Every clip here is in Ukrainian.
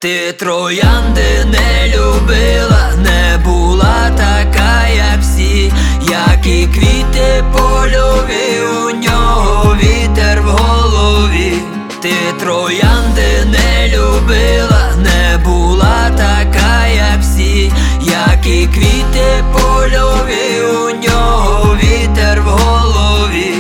Ти троянди не любила, не була така, як всі, як і квіти польові, у нього вітер в голові. Ти троянди не любила, не була така, як всі, як і квіти польові, у нього вітер в голові.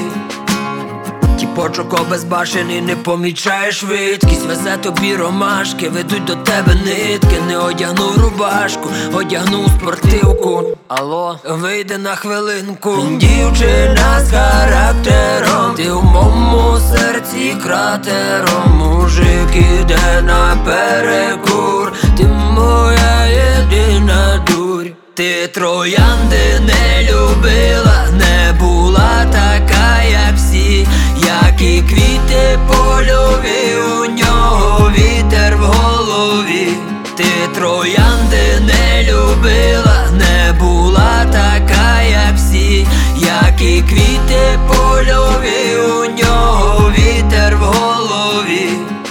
Тіпочок обезбашений, не помічає швидкість, везе тобі ромашки, ведуть до тебе нитки. Не одягнув рубашку, одягнув спортивку. Алло, вийди на хвилинку. Дівчина з характером, ти в моєму серці кратером. Мужик іде на перекур, ти моя єдина дурь. Ти троянди не любила, не була така, як всі, як і квіти польові, у нього вітер в голові. Ти троянди не любила, не була така, як всі, як і квіти польові, у нього вітер в голові.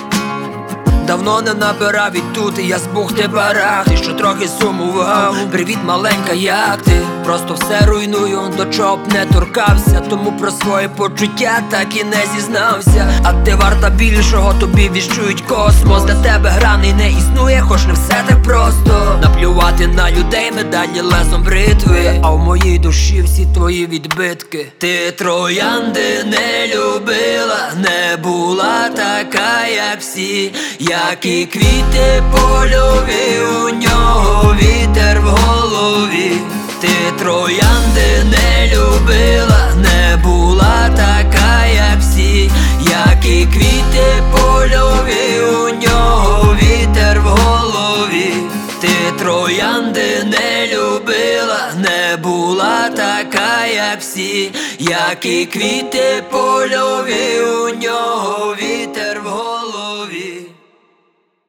Давно не набирав і тут я з бухти барах, ти що трохи сумував. Привіт, маленька, як ти? Просто все руйную, до чого б не торкався. Тому про свої почуття так і не зізнався. А ти варта більшого, тобі віщують космос. Для тебе граний не існує, хоч не все так просто. Наплювати на людей медалі лезом бритви, а в моїй душі всі твої відбитки. Ти троянди не любила, не була така, як всі, як і квіти польові, у нього вітер в голові. Ти троянди не любила, не була така, як всі, як і квіти польові, у нього вітер в голові. Ти троянди не любила, не була така, як всі, як і квіти польові, у нього вітер в голові.